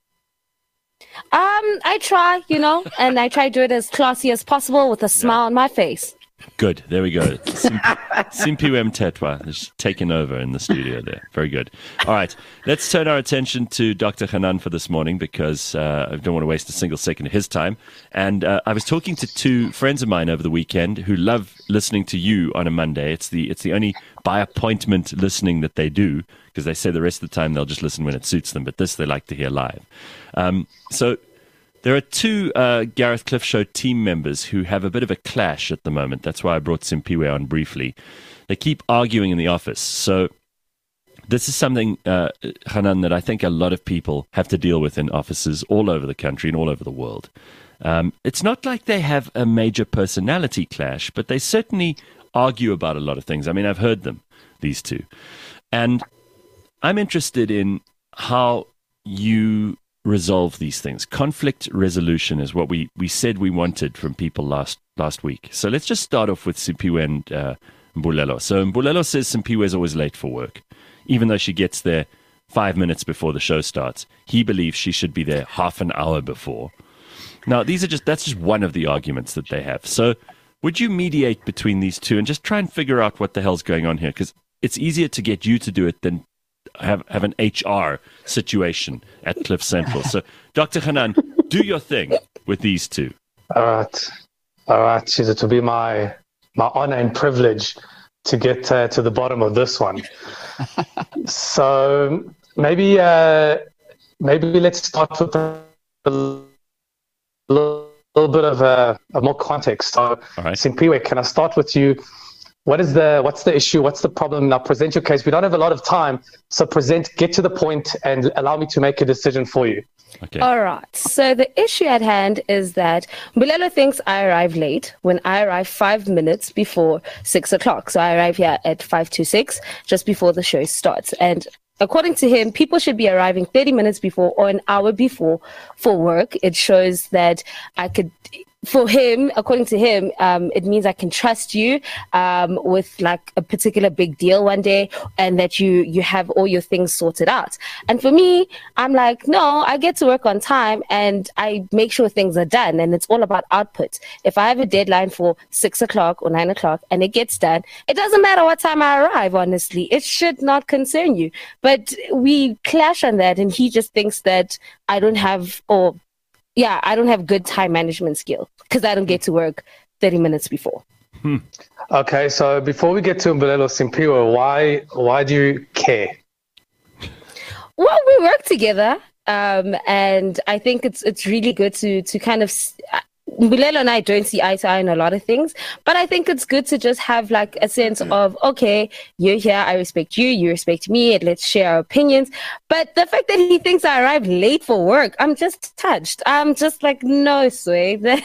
I try, and I try to do it as classy as possible with a smile on my face. Good. There we go. Simpiwe Mthethwa is taking over in the studio there. Very good. All right. Let's turn our attention to Dr. Hanan for this morning because I don't want to waste a single second of his time. And I was talking to 2 friends of mine over the weekend who love listening to you on a Monday. It's the only by appointment listening that they do because they say the rest of the time they'll just listen when it suits them. But this they like to hear live. So there are 2 Gareth Cliff Show team members who have a bit of a clash at the moment. That's why I brought Simpiwe on briefly. They keep arguing in the office. So this is something, Hanan, that I think a lot of people have to deal with in offices all over the country and all over the world. It's not like they have a major personality clash, but they certainly argue about a lot of things. I mean, I've heard them, these 2. And I'm interested in how you resolve these things. Conflict resolution is what we said we wanted from people last week. So let's just start off with Simpiwe and Mbulelo. So Mbulelo says Simpiwe is always late for work, even though she gets there 5 minutes before the show starts. He believes she should be there half an hour before. Now, that's just one of the arguments that they have. So would you mediate between these 2 and just try and figure out what the hell's going on here? Because it's easier to get you to do it than have an HR situation at Cliff Central. So, Dr. Hanan, do your thing with these 2. All right. It will be my honor and privilege to get to the bottom of this one. So maybe let's start with a little bit of more context. So, right. Simpiwe, can I start with you? What's the issue? What's the problem? Now present your case. We don't have a lot of time, so get to the point and allow me to make a decision for you. Okay. All right. So the issue at hand is that Mbulelo thinks I arrive late when I arrive 5 minutes before 6 o'clock. So I arrive here at 5:26, just before the show starts. And according to him, people should be arriving 30 minutes before or an hour before for work. It shows that for him, according to him, it means I can trust you with like a particular big deal one day and that you have all your things sorted out. And for me, I'm like, no, I get to work on time and I make sure things are done and it's all about output. If I have a deadline for 6 o'clock or 9 o'clock and it gets done, it doesn't matter what time I arrive, honestly. It should not concern you. But we clash on that and he just thinks that I don't have good time management skill because I don't get to work 30 minutes before. Okay, so before we get to Mbulelo Simpiwe, why do you care? Well, we work together, and I think it's really good to kind of. Mbulelo and I don't see eye to eye on a lot of things, but I think it's good to just have like a sense of, okay, you're here, I respect you, you respect me, and let's share our opinions. But the fact that he thinks I arrived late for work, I'm just touched. I'm just like, no, Sway. No.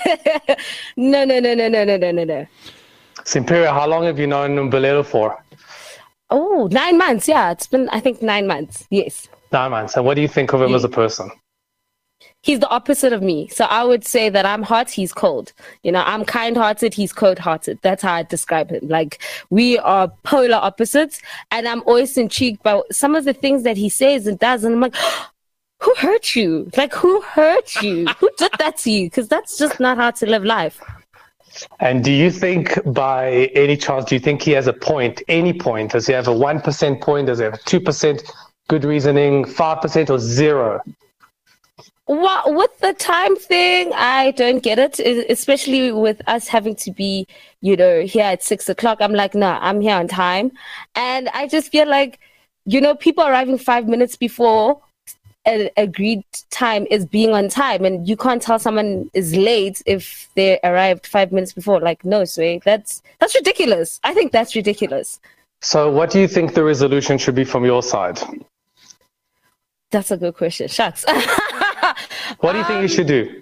Simpiwe, how long have you known Mbulelo for? Oh, 9 months. Yeah, it's been, I think, 9 months. Yes. 9 months. And what do you think of him as a person? he's the opposite of me. So I would say that I'm hot, he's cold. You know, I'm kind-hearted, he's cold-hearted. That's how I describe him. Like, we are polar opposites, and I'm always intrigued by some of the things that he says and does, and I'm like, who hurt you? Like, who hurt you? Who did that to you? Because that's just not how to live life. And do you think, by any chance, do you think he has a point, any point? Does he have a 1% point? Does he have a 2% good reasoning, 5% or 0? Well, with the time thing, I don't get it, especially with us having to be, you know, here at 6 o'clock. I'm like, no, I'm here on time. And I just feel like, you know, people arriving 5 minutes before an agreed time is being on time. And you can't tell someone is late if they arrived 5 minutes before. Like, no, Sway, that's ridiculous. I think that's ridiculous. So what do you think the resolution should be from your side? That's a good question. Shucks. What do you think you should do?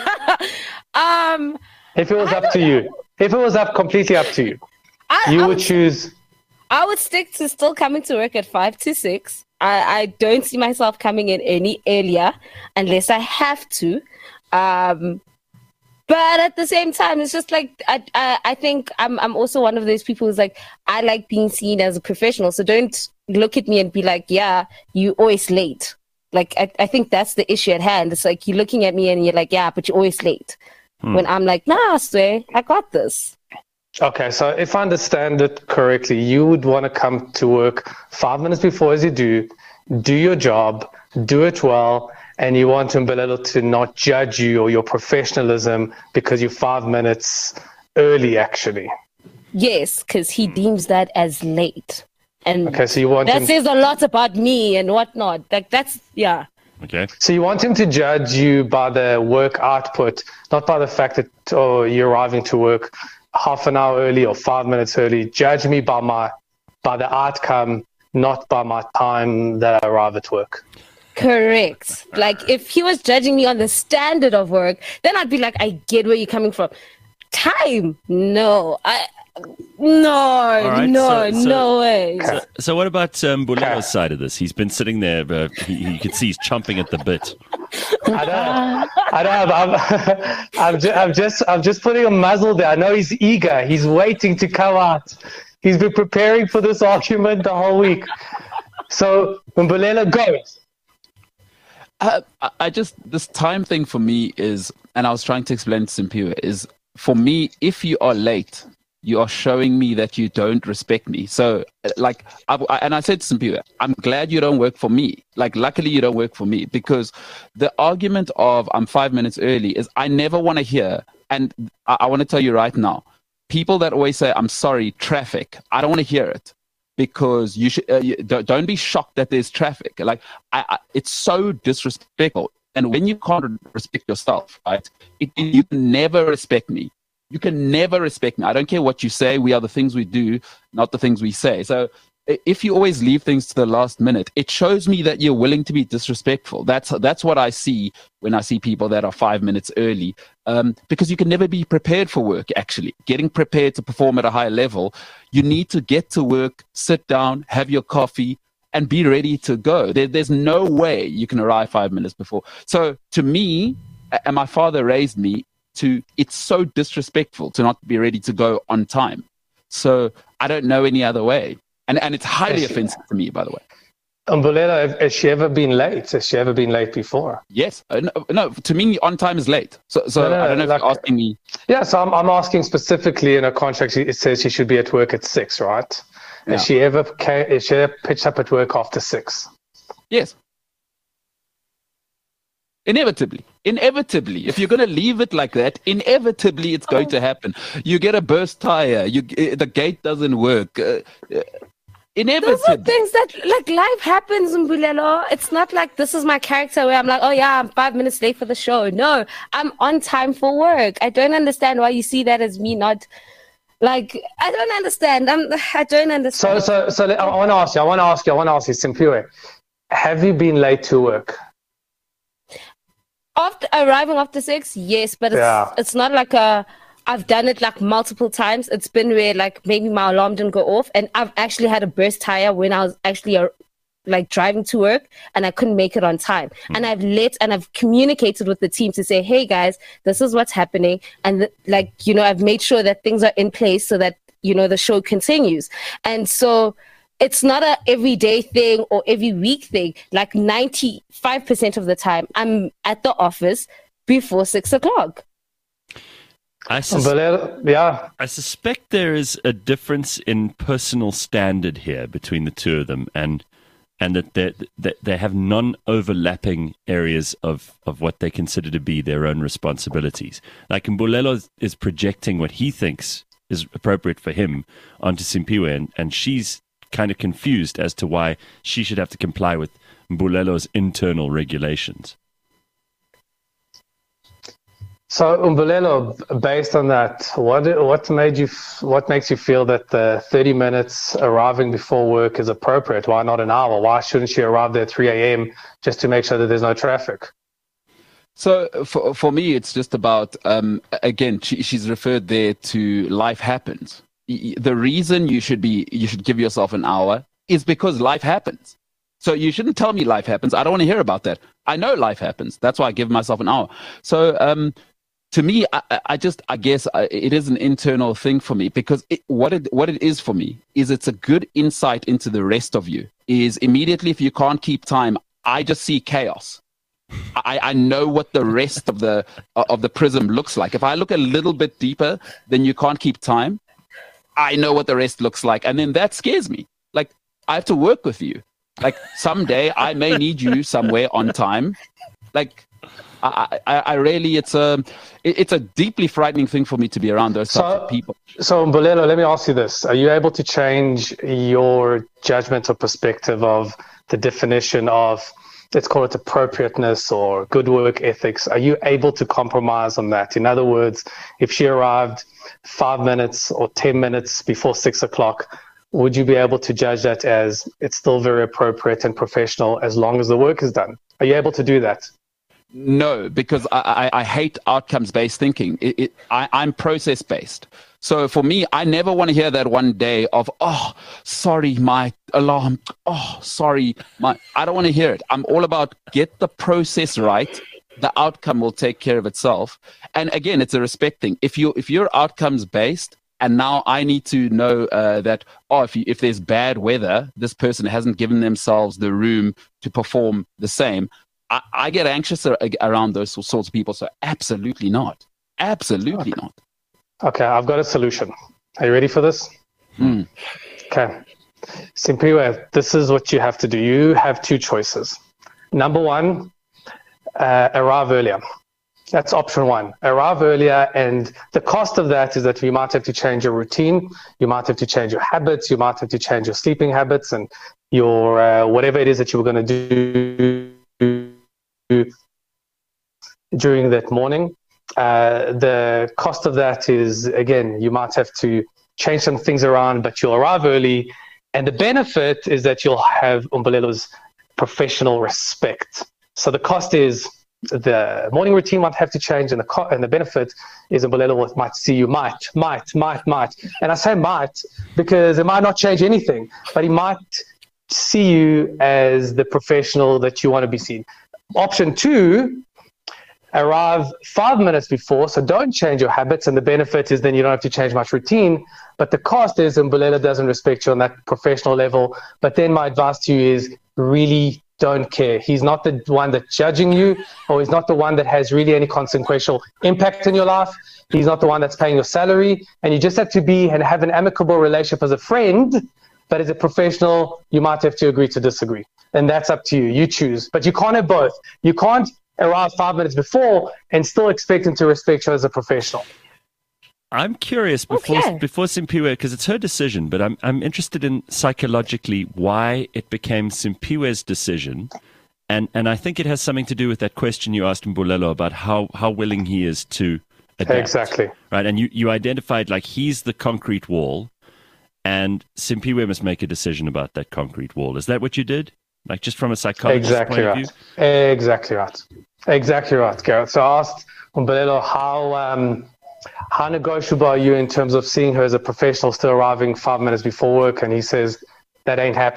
If it was up to you, if it was completely up to you, you would choose. I would stick to still coming to work at 5 to 6. I don't see myself coming in any earlier unless I have to. But at the same time, it's just like I think I'm also one of those people who's like, I like being seen as a professional. So don't look at me and be like, yeah, you always late. Like, I think that's the issue at hand. It's like, you're looking at me and you're like, yeah, but you're always late. When I'm like, nah, Sway, I got this. Okay, so if I understand it correctly, you would want to come to work 5 minutes before as you do your job, do it well, and you want Mbulelo to not judge you or your professionalism because you're 5 minutes early, actually. Yes, because he deems that as late. And okay, so you want that says a lot about me and whatnot. Like, that's, yeah. Okay. So you want him to judge you by the work output, not by the fact that you're arriving to work half an hour early or 5 minutes early. Judge me by the outcome, not by my time that I arrive at work. Correct. Like, if he was judging me on the standard of work, then I'd be like, I get where you're coming from. Time? No. No way. So what about Mbulelo's side of this? He's been sitting there, you can see he's chomping at the bit. I'm just putting a muzzle there. I know he's eager. He's waiting to come out. He's been preparing for this argument the whole week. So Mbulelo goes. This time thing for me is, and I was trying to explain to Simpiwe, is for me, if you are late, you are showing me that you don't respect me. So, like, I said to Simpiwe, I'm glad you don't work for me. Like, luckily you don't work for me, because the argument of I'm 5 minutes early is I never want to hear. And I want to tell you right now, people that always say, I'm sorry, traffic, I don't want to hear it, because you should don't be shocked that there's traffic. Like, it's so disrespectful. And when you can't respect yourself, right, you can never respect me. You can never respect me. I don't care what you say. We are the things we do, not the things we say. So if you always leave things to the last minute, it shows me that you're willing to be disrespectful. That's what I see when I see people that are 5 minutes early, because you can never be prepared for work, actually. Getting prepared to perform at a higher level, you need to get to work, sit down, have your coffee, and be ready to go. There's no way you can arrive 5 minutes before. So to me, and my father raised me, it's so disrespectful to not be ready to go on time. So I don't know any other way. And it's highly offensive to me, by the way. Mbulelo, has she ever been late? Has she ever been late before? Yes. No, to me, on time is late. So no, I don't know if you're asking me. Yeah, so I'm asking specifically in a contract, it says she should be at work at 6, right? Yeah. Has she ever pitched up at work after 6? Yes. Inevitably, if you're going to leave it like that, inevitably it's going to happen. You get a burst tire, the gate doesn't work. Inevitably. Those are things that, like, life happens, Mbulelo. It's not like this is my character where I'm like, oh yeah, I'm 5 minutes late for the show. No, I'm on time for work. I don't understand why you see that as me not, like, I don't understand. I don't understand. So I want to ask you, Simpiwe, have you been late to work? After arriving after 6, yes, but it's not like I've done it like multiple times. It's been where, like, maybe my alarm didn't go off, and I've actually had a burst tire when I was actually like driving to work and I couldn't make it on time. And I've communicated with the team to say, hey guys, this is what's happening. And I've made sure that things are in place so that, the show continues. And so it's not a everyday thing or every week thing. Like 95% of the time, I'm at the office before 6 o'clock. I suspect there is a difference in personal standard here between the two of them, and that they have non-overlapping areas of what they consider to be their own responsibilities. Like Mbulelo is projecting what he thinks is appropriate for him onto Simphiwe, and she's kind of confused as to why she should have to comply with Mbulelo's internal regulations. So, Mbulelo, based on that, what makes you feel that the 30 minutes arriving before work is appropriate? Why not an hour? Why shouldn't she arrive there at 3 a.m. just to make sure that there's no traffic? So for me, it's just about, again, she's referred there to life happens. The reason you should give yourself an hour is because life happens. So you shouldn't tell me life happens. I don't want to hear about that. I know life happens. That's why I give myself an hour. So to me, I guess it is an internal thing for me, because what it is for me is it's a good insight into the rest of you. Is immediately, if you can't keep time, I just see chaos. I know what the rest of the prism looks like. If I look a little bit deeper, then you can't keep time. I know what the rest looks like, and then that scares me. Like, I have to work with you. Like, someday I may need you somewhere on time. Like, I really, it's a deeply frightening thing for me to be around those types of people. So, Mbulelo, let me ask you this: are you able to change your judgment or perspective of the definition of, let's call it, appropriateness or good work ethics? Are you able to compromise on that? In other words, if she arrived 5 minutes or 10 minutes before 6 o'clock, would you be able to judge that as it's still very appropriate and professional as long as the work is done? Are you able to do that? No, because I hate outcomes-based thinking. I'm process-based. So for me, I never want to hear that one day of, oh, sorry, my alarm. Oh, sorry. I don't want to hear it. I'm all about get the process right. The outcome will take care of itself. And again, it's a respect thing. If you're outcomes-based, and now I need to know that, if there's bad weather, this person hasn't given themselves the room to perform the same. I get anxious around those sorts of people. So absolutely not. Absolutely not. Okay, I've got a solution. Are you ready for this? Okay. Simphiwe, this is what you have to do. You have two choices. Number one, arrive earlier. That's option one. Arrive earlier, and the cost of that is that you might have to change your routine. You might have to change your habits. You might have to change your sleeping habits and your whatever it is that you were going to do during that morning. The cost of that is, again, you might have to change some things around, but you'll arrive early. And the benefit is that you'll have Mbulelo's professional respect. So the cost is the morning routine might have to change, and the benefit is Mbulelo might see you, might. And I say might because it might not change anything, but he might see you as the professional that you want to be seen. Option two, arrive 5 minutes before, so don't change your habits, and the benefit is then you don't have to change much routine, but the cost is Mbulelo doesn't respect you on that professional level. But then my advice to you is really don't care. He's not the one that's judging you, or he's not the one that has really any consequential impact in your life. He's not the one that's paying your salary, and you just have to be and have an amicable relationship as a friend, but as a professional, you might have to agree to disagree. And that's up to you. You choose. But you can't have both. You can't arrive 5 minutes before and still expect him to respect you as a professional. I'm curious before Simphiwe, because it's her decision, but I'm interested in psychologically why it became Simphiwe's decision. And I think it has something to do with that question you asked Mbulelo about how willing he is to adapt. Exactly. Right. And you identified like he's the concrete wall, and Simphiwe must make a decision about that concrete wall. Is that what you did? Like just from a psychologist's point of view? Exactly right. Exactly right, Gareth. So I asked Mbulelo how negotiable are you in terms of seeing her as a professional still arriving 5 minutes before work? And he says, that ain't happening.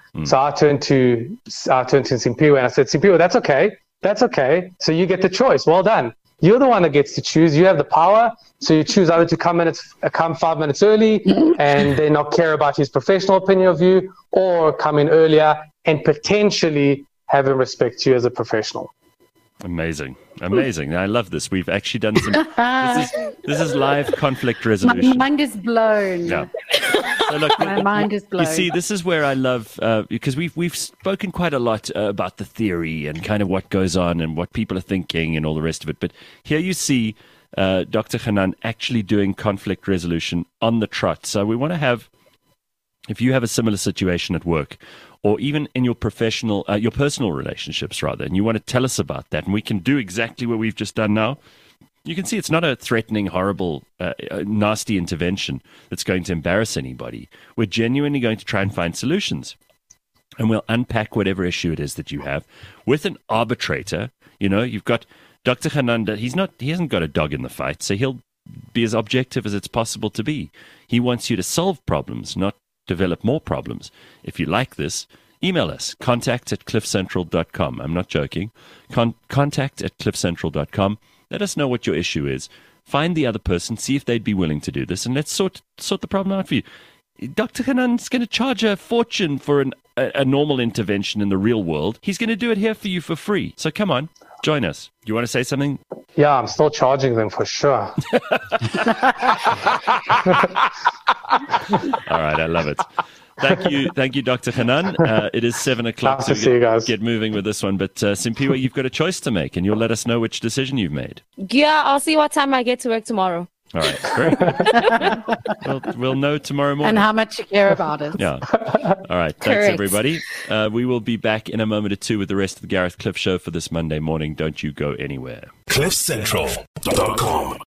So I turned to Simpiwe and I said, Simpiwe, that's okay. That's okay. So you get the choice. Well done. You're the one that gets to choose. You have the power. So you choose either to come 5 minutes early and then not care about his professional opinion of you, or come in earlier and potentially have him respect you as a professional. Amazing. I love this. We've actually done some. This is live conflict resolution. My mind is blown. Yeah. So look, my mind is blown. You see, this is where I love because we've spoken quite a lot about the theory and kind of what goes on and what people are thinking and all the rest of it. But here you see Dr. Hanan actually doing conflict resolution on the trot. So we want to have, if you have a similar situation at work, or even in your personal relationships, rather, and you want to tell us about that, and we can do exactly what we've just done now. You can see it's not a threatening, horrible, nasty intervention that's going to embarrass anybody. We're genuinely going to try and find solutions. And we'll unpack whatever issue it is that you have with an arbitrator. You know, you've got Dr. Hananda. He hasn't got a dog in the fight, so he'll be as objective as it's possible to be. He wants you to solve problems, not develop more problems. If you like this, email us, contact@cliffcentral.com. I'm not joking. Contact@cliffcentral.com. Let us know what your issue is. Find the other person, see if they'd be willing to do this, and let's sort the problem out for you. Dr. Hanan's going to charge a fortune for a normal intervention in the real world. He's going to do it here for you for free. So come on, join us. You want to say something? Yeah, I'm still charging them for sure. All right, I love it. Thank you, Dr. Hanan. It is 7 o'clock, nice to see you guys. Get moving with this one. But Simpiwe, you've got a choice to make, and you'll let us know which decision you've made. Yeah, I'll see what time I get to work tomorrow. All right, great. we'll know tomorrow morning. And how much you care about it. Yeah. All right, thanks, Correct. everybody. We will be back in a moment or two with the rest of the Gareth Cliff Show for this Monday morning. Don't you go anywhere. CliffCentral.com